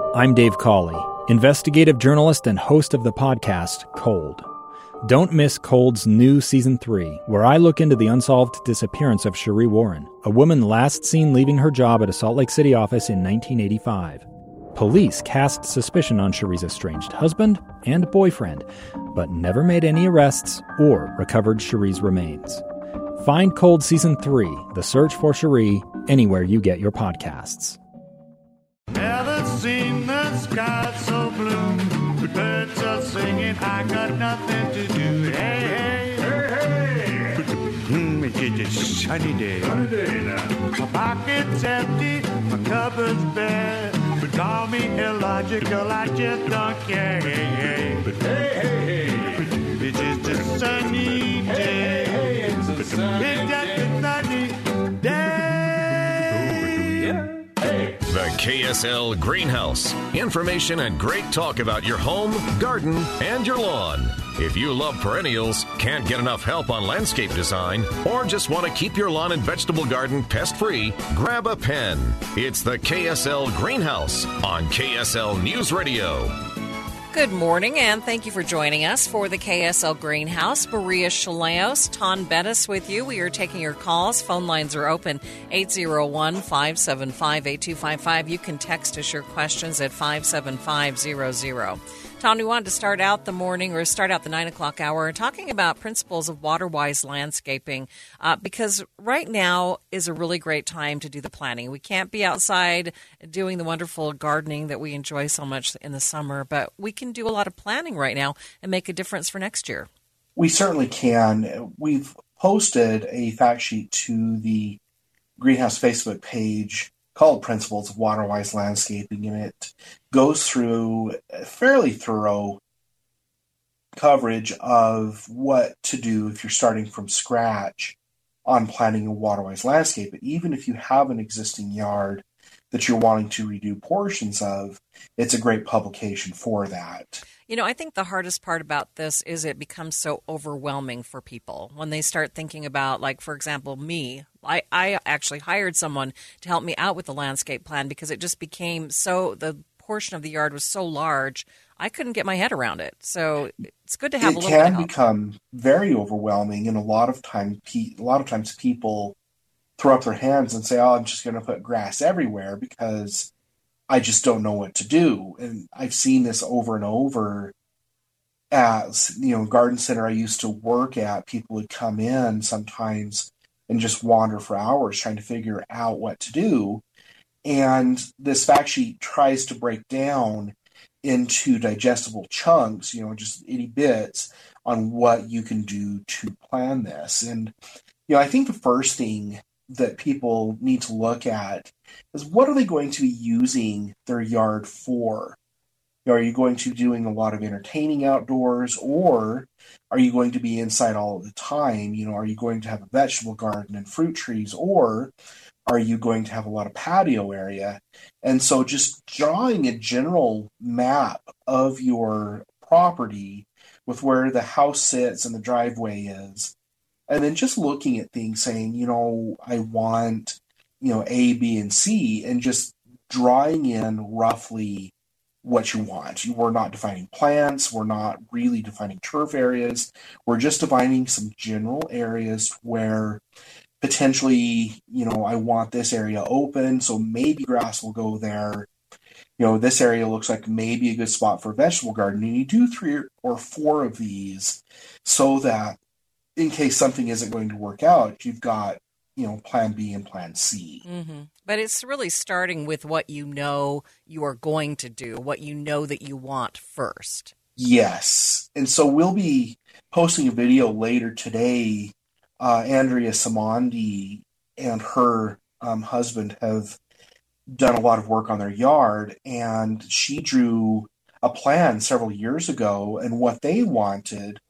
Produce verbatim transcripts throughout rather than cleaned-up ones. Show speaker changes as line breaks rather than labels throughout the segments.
I'm Dave Cawley, investigative journalist and host of the podcast Cold. Don't miss Cold's new Season three, where I look into the unsolved disappearance of Sheree Warren, a woman last seen leaving her job at a Salt Lake City office in nineteen eighty-five. Police cast suspicion on Sheree's estranged husband and boyfriend, but never made any arrests or recovered Sheree's remains. Find Cold Season three, The Search for Sheree, anywhere you get your podcasts.
Never seen the sky so blue. The birds are singing, I got nothing to do. Hey, hey, hey, hey. Mm, it's a sunny day. Sunny day now. My pocket's empty, my cupboard's bare. But call me illogical, I just don't care. Hey, hey, hey, hey, hey. It's just a sunny day. Hey, hey, hey, it's a sunny day. It's just a sunny day.
The K S L Greenhouse. Information and great talk about your home, garden, and your lawn. If you love perennials, can't get enough help on landscape design, or just want to keep your lawn and vegetable garden pest-free, grab a pen. It's the K S L Greenhouse on K S L News Radio.
Good morning, and thank you for joining us for the K S L Greenhouse. Maria Chaleos, Ton Bettis with you. We are taking your calls. Phone lines are open, eight oh one, five seven five, eight two five five. You can text us your questions at five seven five zero zero. Tom, we wanted to start out the morning or start out the nine o'clock hour talking about principles of water-wise landscaping uh, because right now is a really great time to do the planning. We can't be outside doing the wonderful gardening that we enjoy so much in the summer, but we can do a lot of planning right now and make a difference for next year.
We certainly can. We've posted a fact sheet to the Greenhouse Facebook page called Principles of Water-Wise Landscaping, and it goes through a fairly thorough coverage of what to do if you're starting from scratch on planning a water-wise landscape. But even if you have an existing yard that you're wanting to redo portions of, it's a great publication for that.
You know, I think the hardest part about this is it becomes so overwhelming for people when they start thinking about, like, for example, me. I, I actually hired someone to help me out with the landscape plan because it just became so, the portion of the yard was so large, I couldn't get my head around it. So it's good to have
it
a little bit of
help. It can become very overwhelming, and a lot of time, a lot of times people throw up their hands and say, oh, I'm just going to put grass everywhere because I just don't know what to do. And I've seen this over and over as, you know, garden center I used to work at, people would come in sometimes and just wander for hours trying to figure out what to do. And this fact sheet tries to break down into digestible chunks, you know, just itty bits on what you can do to plan this. And, you know, I think the first thing that people need to look at is what are they going to be using their yard for? You know, are you going to be doing a lot of entertaining outdoors, or are you going to be inside all of the time? You know, are you going to have a vegetable garden and fruit trees, or are you going to have a lot of patio area? And so just drawing a general map of your property with where the house sits and the driveway is, and then just looking at things saying, you know, I want, you know, A, B, and C, and just drawing in roughly what you want. We're not defining plants. We're not really defining turf areas. We're just defining some general areas where potentially, you know, I want this area open, so maybe grass will go there. You know, this area looks like maybe a good spot for a vegetable garden. And you do three or four of these so that in case something isn't going to work out, you've got, you know, plan B and plan C.
Mm-hmm. But it's really starting with what you know you are going to do, what you know that you want first.
Yes. And so we'll be posting a video later today. Uh, Andrea Samandi and her um, husband have done a lot of work on their yard, and she drew a plan several years ago, and what they wanted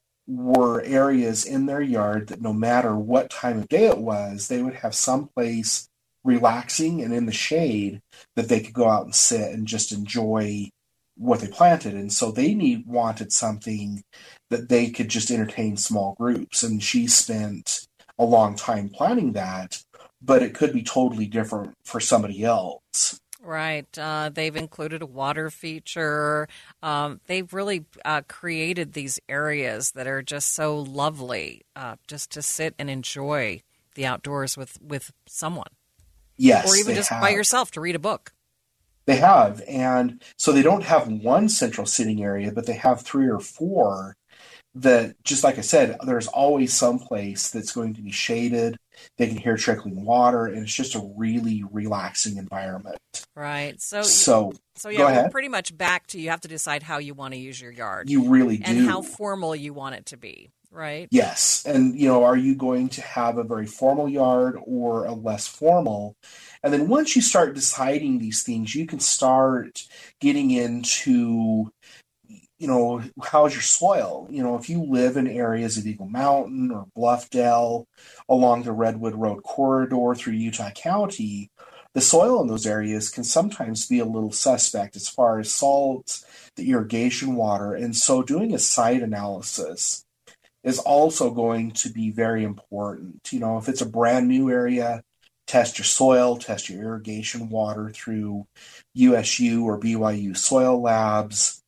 were areas in their yard that no matter what time of day it was, they would have some place relaxing and in the shade that they could go out and sit and just enjoy what they planted. And so they need wanted something that they could just entertain small groups. And she spent a long time planning that, but it could be totally different for somebody else.
Right. Uh, they've included a water feature. Um, they've really uh, created these areas that are just so lovely uh, just to sit and enjoy the outdoors with, with someone.
Yes,
or even
they
just
have.
by yourself to read a book.
They have. And so they don't have one central sitting area, but they have three or four that, just like I said, there's always some place that's going to be shaded. They can hear trickling water, and it's just a really relaxing environment.
Right. So,
So,
so
go
yeah, we're
ahead.
pretty much back to you have to decide how you want to use your yard
You really do.
and how formal you want it to be, right?
Yes. And, you know, are you going to have a very formal yard or a less formal? And then once you start deciding these things, you can start getting into, you know, how's your soil? You know, if you live in areas of Eagle Mountain or Bluffdale along the Redwood Road corridor through Utah County, the soil in those areas can sometimes be a little suspect as far as salts, the irrigation water. And so doing a site analysis is also going to be very important. You know, if it's a brand new area, test your soil, test your irrigation water through U S U or B Y U soil labs,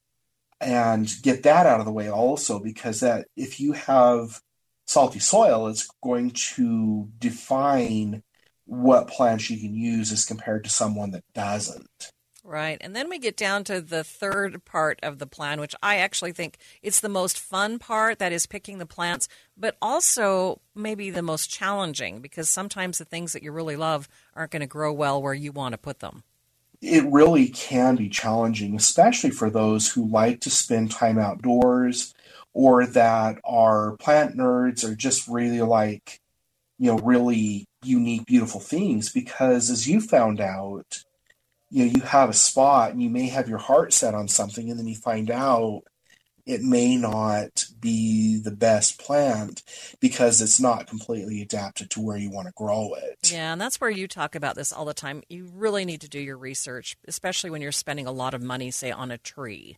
and get that out of the way also, because that if you have salty soil, it's going to define what plants you can use as compared to someone that doesn't.
Right. And then we get down to the third part of the plan, which I actually think it's the most fun part, that is picking the plants, but also maybe the most challenging, because sometimes the things that you really love aren't going to grow well where you want to put them.
It really can be challenging, especially for those who like to spend time outdoors or that are plant nerds or just really like, you know, really unique, beautiful things. Because as you found out, you know, you have a spot and you may have your heart set on something, and then you find out it may not be the best plant because it's not completely adapted to where you want to grow it.
Yeah, and that's where you talk about this all the time. You really need to do your research, especially when you're spending a lot of money, say, on a tree.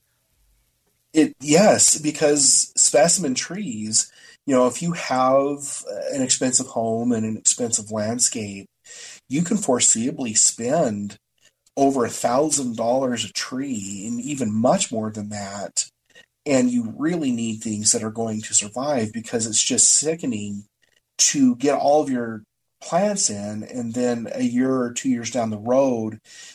It yes, because specimen trees, you know, if you have an expensive home and an expensive landscape, you can foreseeably spend over a thousand dollars a tree, and even much more than that. And you really need things that are going to survive, because it's just sickening to get all of your plants in and then a year or two years down the road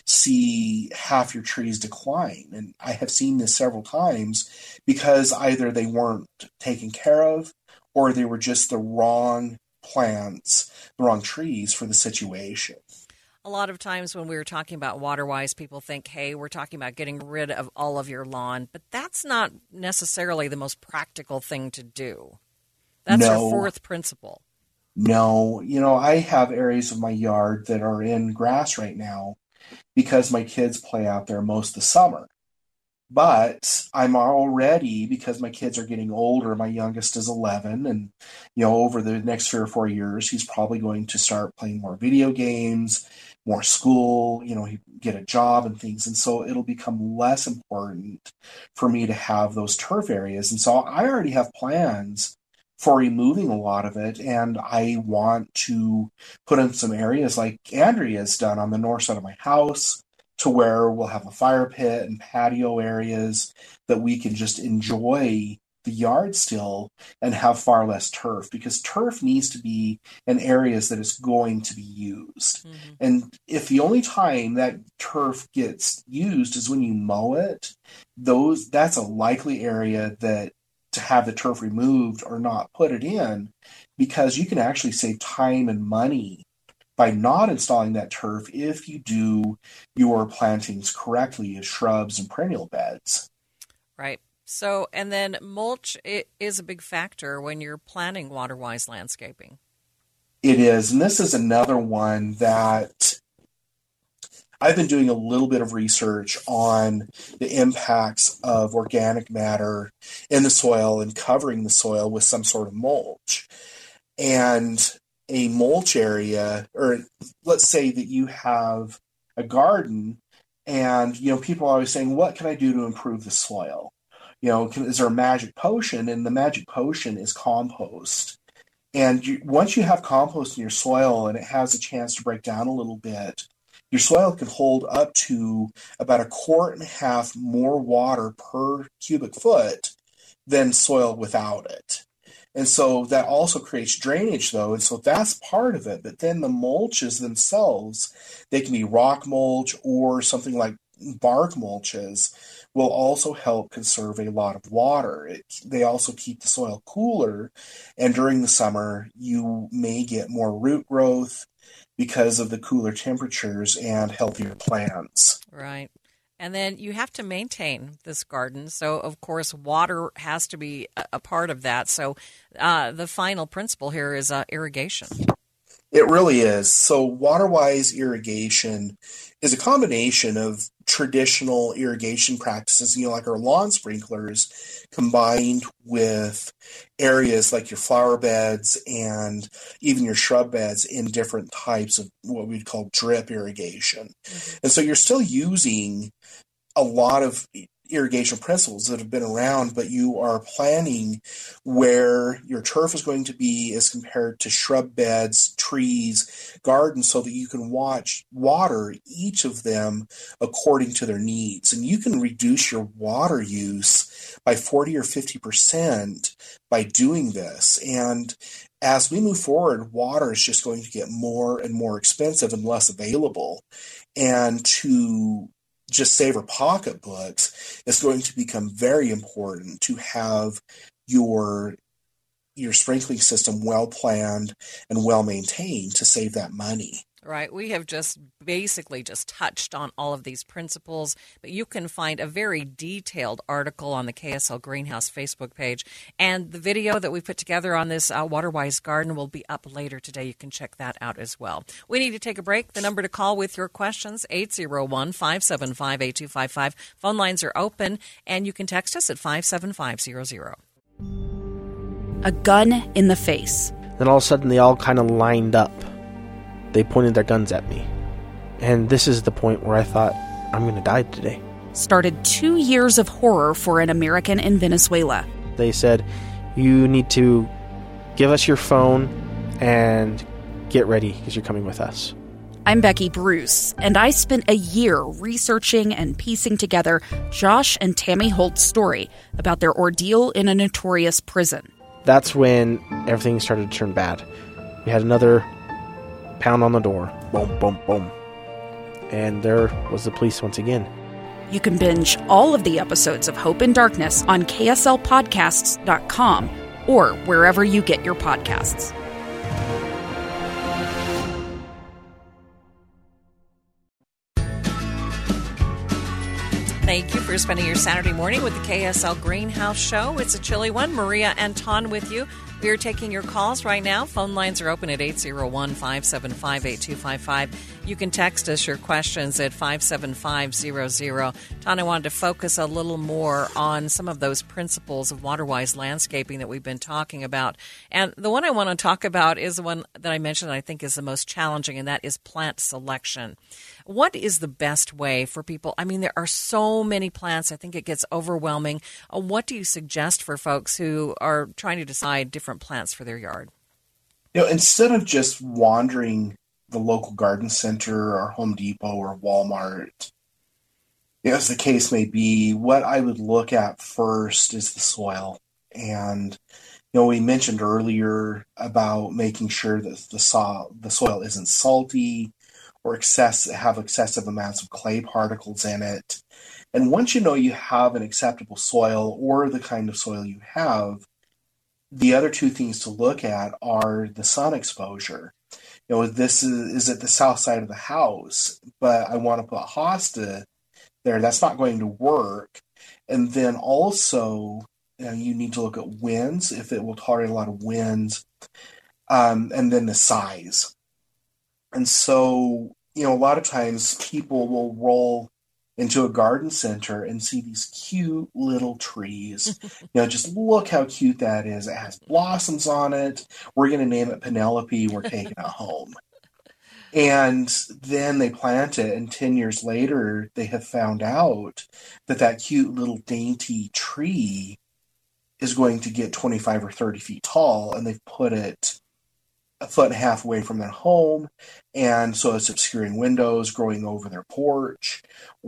see half your trees decline. And I have seen this several times because either they weren't taken care of or they were just the wrong plants, the wrong trees for the situation.
A lot of times when we were talking about water-wise, people think, hey, we're talking about getting rid of all of your lawn, but that's not necessarily the most practical thing to do. That's
No.
our fourth principle.
No, you know, I have areas of my yard that are in grass right now because my kids play out there most of the summer. But I'm already, because my kids are getting older, my youngest is eleven, and, you know, over the next three or four years, he's probably going to start playing more video games, more school, you know, he get a job and things. And so it'll become less important for me to have those turf areas. And so I already have plans for removing a lot of it, and I want to put in some areas like Andrea's done on the north side of my house, to where we'll have a fire pit and patio areas that we can just enjoy the yard still and have far less turf, because turf needs to be in areas that is going to be used. Mm-hmm. And if the only time that turf gets used is when you mow it, those that's a likely area that to have the turf removed or not put it in, because you can actually save time and money by not installing that turf if you do your plantings correctly as shrubs and perennial beds.
Right. So, and then mulch is a big factor when you're planning water-wise landscaping.
It is. And this is another one that I've been doing a little bit of research on the impacts of organic matter in the soil and covering the soil with some sort of mulch. And a mulch area, or let's say that you have a garden and, you know, people are always saying, what can I do to improve the soil? You know, can, is there a magic potion? And the magic potion is compost. And you, once you have compost in your soil and it has a chance to break down a little bit, your soil can hold up to about a quart and a half more water per cubic foot than soil without it. And so that also creates drainage, though, and so that's part of it. But then the mulches themselves, they can be rock mulch or something like bark mulches, will also help conserve a lot of water. It, they also keep the soil cooler, and during the summer, you may get more root growth because of the cooler temperatures and healthier plants.
Right. And then you have to maintain this garden. So, of course, water has to be a part of that. So uh, the final principle here is uh, irrigation.
It really is. So water-wise irrigation is a combination of traditional irrigation practices, you know, like our lawn sprinklers, combined with areas like your flower beds and even your shrub beds in different types of what we'd call drip irrigation. Mm-hmm. And so you're still using a lot of irrigation principles that have been around, but you are planning where your turf is going to be as compared to shrub beds, trees, gardens, so that you can watch water each of them according to their needs. And you can reduce your water use by forty or fifty percent by doing this. And as we move forward, water is just going to get more and more expensive and less available. And to just save our pocketbooks, it's going to become very important to have your your sprinkling system well planned and well maintained to save that money.
Right. We have just basically just touched on all of these principles, but you can find a very detailed article on the K S L Greenhouse Facebook page. And the video that we put together on this uh, Water-Wise Garden will be up later today. You can check that out as well. We need to take a break. The number to call with your questions, eight oh one, five seven five, eight two five five. Phone lines are open, and you can text us at five seven five zero zero.
A gun in the face.
Then all of a sudden they all kind of lined up. They pointed their guns at me. And this is the point where I thought, I'm going to die today.
Started two years of horror for an American in Venezuela.
They said, you need to give us your phone and get ready because you're coming with us.
I'm Becky Bruce, and I spent a year researching and piecing together Josh and Tammy Holt's story about their ordeal in a notorious prison.
That's when everything started to turn bad. We had another pound on the door. Boom, boom, boom. And there was the police once again.
You can binge all of the episodes of Hope and Darkness on K S L podcasts dot com or wherever you get your podcasts.
Thank you for spending your Saturday morning with the K S L Greenhouse Show. It's a chilly one. Maria and Ton with you. We are taking your calls right now. Phone lines are open at eight oh one, five seven five, eight two five five. You can text us your questions at five seven five zero zero. Ton, I wanted to focus a little more on some of those principles of water-wise landscaping that we've been talking about. And the one I want to talk about is the one that I mentioned that I think is the most challenging, and that is plant selection. What is the best way for people? I mean, there are so many plants. I think it gets overwhelming. Uh, what do you suggest for folks who are trying to decide different plants for their yard?
You know, instead of just wandering the local garden center or Home Depot or Walmart, you know, as the case may be, what I would look at first is the soil. And, you know, we mentioned earlier about making sure that the soil, the soil isn't salty or excess, have excessive amounts of clay particles in it. And once you know you have an acceptable soil or the kind of soil you have, the other two things to look at are the sun exposure. You know, this is, is at the south side of the house, but I want to put hosta there. That's not going to work. And then also, you know, you need to look at winds, if it will tolerate a lot of winds, um, and then the size. And so, you know, a lot of times people will roll into a garden center and see these cute little trees. You know, just look how cute that is. It has blossoms on it. We're going to name it Penelope. We're taking it home. And then they plant it, and ten years later, they have found out that that cute little dainty tree is going to get twenty-five or thirty feet tall, and they've put it a foot and a half away from their home, and so it's obscuring windows, growing over their porch,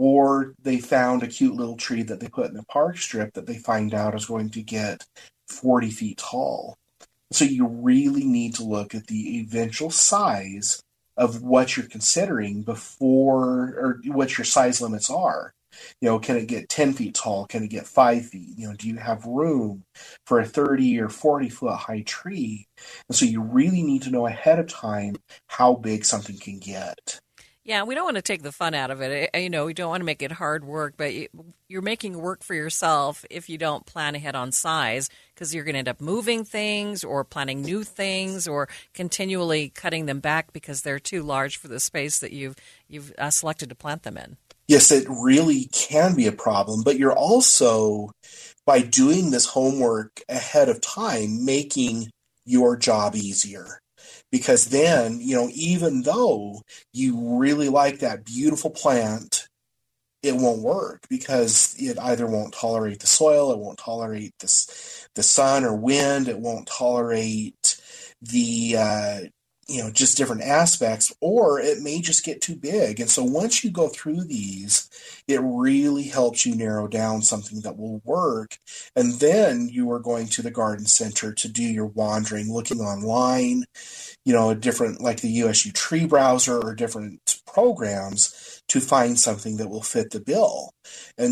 or they found a cute little tree that they put in the park strip that they find out is going to get forty feet tall. So you really need to look at the eventual size of what you're considering before, or what your size limits are. You know, can it get ten feet tall? Can it get five feet? You know, do you have room for a thirty or forty foot high tree? And so you really need to know ahead of time how big something can get.
Yeah, we don't want to take the fun out of it. You know, we don't want to make it hard work, but you're making work for yourself if you don't plan ahead on size, because you're going to end up moving things or planting new things or continually cutting them back because they're too large for the space that you've you've uh, selected to plant them in.
Yes, it really can be a problem, but you're also, by doing this homework ahead of time, making your job easier. Because then, you know, even though you really like that beautiful plant, it won't work because it either won't tolerate the soil, it won't tolerate this, the sun or wind, it won't tolerate the, uh, you know, just different aspects, or it may just get too big. And so once you go through these, it really helps you narrow down something that will work. And then you are going to the garden center to do your wandering, looking online, you know, different, like the U S U Tree Browser or different programs to find something that will fit the bill. And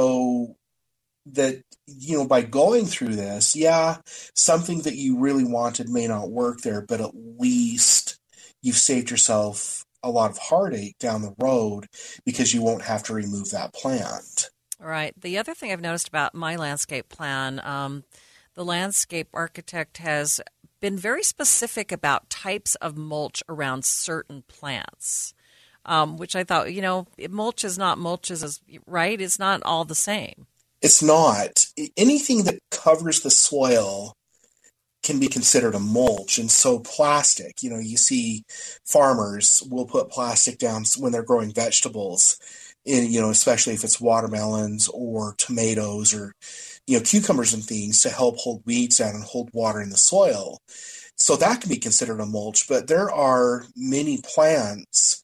so that, you know, by going through this, yeah, something that you really wanted may not work there, but at least you've saved yourself a lot of heartache down the road because you won't have to remove that plant.
All right. The other thing I've noticed about my landscape plan, um, the landscape architect has been very specific about types of mulch around certain plants, um, which I thought, you know, mulch is not mulch is, right? It's not all the same.
It's not. Anything that covers the soil can be considered a mulch. And so plastic, you know, you see farmers will put plastic down when they're growing vegetables, in, you know, especially if it's watermelons or tomatoes or, you know, cucumbers and things to help hold weeds down and hold water in the soil. So that can be considered a mulch. But there are many plants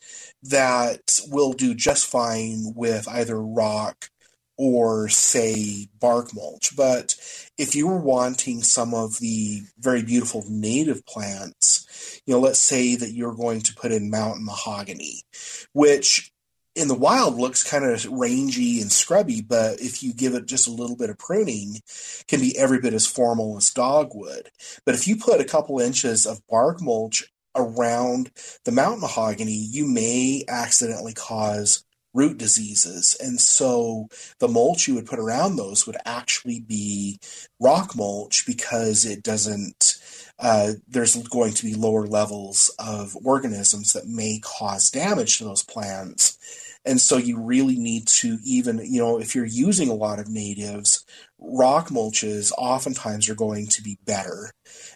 that will do just fine with either rock or, say, bark mulch. But if you were wanting some of the very beautiful native plants, you know, let's say that you're going to put in mountain mahogany, which in the wild looks kind of rangy and scrubby, but if you give it just a little bit of pruning, can be every bit as formal as dogwood. But if you put a couple inches of bark mulch around the mountain mahogany, you may accidentally cause root diseases. And so the mulch you would put around those would actually be rock mulch because it doesn't, uh, there's going to be lower levels of organisms that may cause damage to those plants. And so you really need to even, you know, if you're using a lot of natives, rock mulches oftentimes are going to be better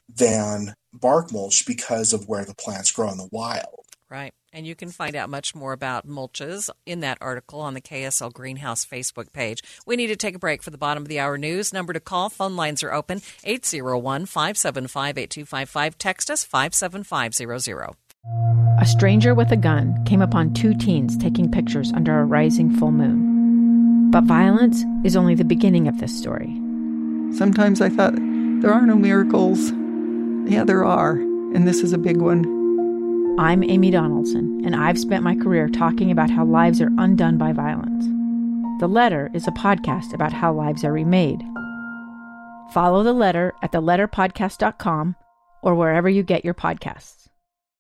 than bark mulch because of where the plants grow in the wild.
Right. And you can find out much more about mulches in that article on the K S L Greenhouse Facebook page. We need to take a break for the bottom of the hour news. Number to call, phone lines are open, eight oh one, five seven five, eight two five five. Text us, five seven five zero zero.
A stranger with a gun came upon two teens taking pictures under a rising full moon. But violence is only the beginning of this story.
Sometimes I thought, there are no miracles. Yeah, there are, and this is a big one.
I'm Amy Donaldson, and I've spent my career talking about how lives are undone by violence. The Letter is a podcast about how lives are remade. Follow The Letter at the letter podcast dot com or wherever you get your podcasts.